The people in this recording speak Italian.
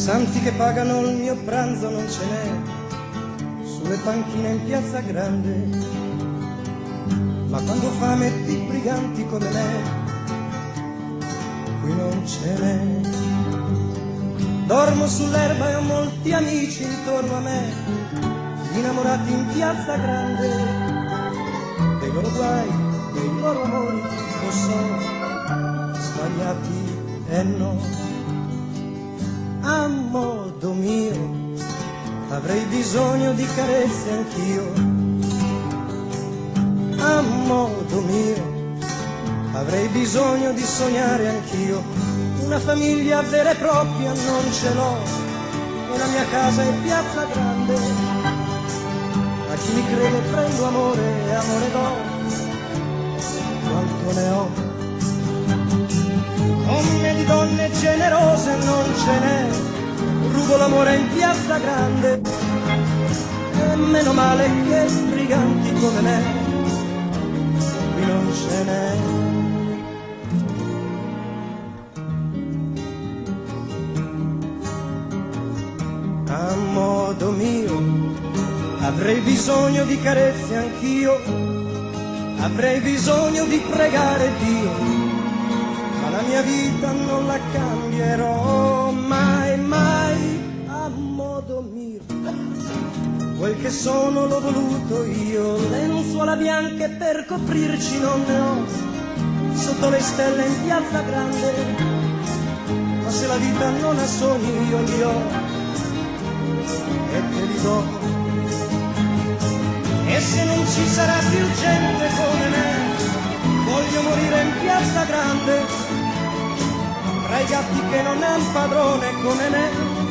santi che pagano il mio pranzo non ce n'è sulle panchine in piazza grande, ma quando fame di briganti come me qui non ce n'è. Dormo sull'erba e ho molti amici intorno a me, innamorati in piazza grande, dei loro guai, dei loro amori, lo so, sbagliati e no. A modo mio avrei bisogno di carezze anch'io, a modo mio avrei bisogno di sognare anch'io. Una famiglia vera e propria non ce l'ho e la mia casa è piazza grande. A chi mi crede prendo amore e amore do quanto ne ho. Come di donne generose non ce n'è, rubo l'amore in piazza grande e meno male che briganti come me qui non ce n'è. A modo mio avrei bisogno di carezze anch'io, avrei bisogno di pregare Dio, ma la mia vita non la cambierò mai, mai. A modo mio quel che sono l'ho voluto io, lenzuola bianche per coprirci non ne ho, sotto le stelle in piazza grande, ma se la vita non ha sogni io li ho e te li do. E se non ci sarà più gente come me, voglio morire in piazza grande, tra i gatti che non han padrone come me.